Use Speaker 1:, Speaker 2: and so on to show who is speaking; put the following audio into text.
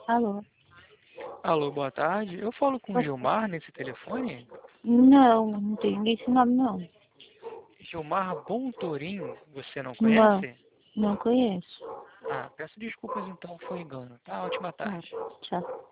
Speaker 1: Alô?
Speaker 2: Alô, boa tarde. Eu falo com o Gilmar nesse telefone?
Speaker 1: Não, não tenho esse nome não.
Speaker 2: Gilmar Bontorim, você não
Speaker 1: Não,
Speaker 2: conhece?
Speaker 1: não conheço.
Speaker 2: Ah, peço desculpas então, foi engano, tá? Ótima
Speaker 1: Tá,
Speaker 2: tarde.
Speaker 1: tchau.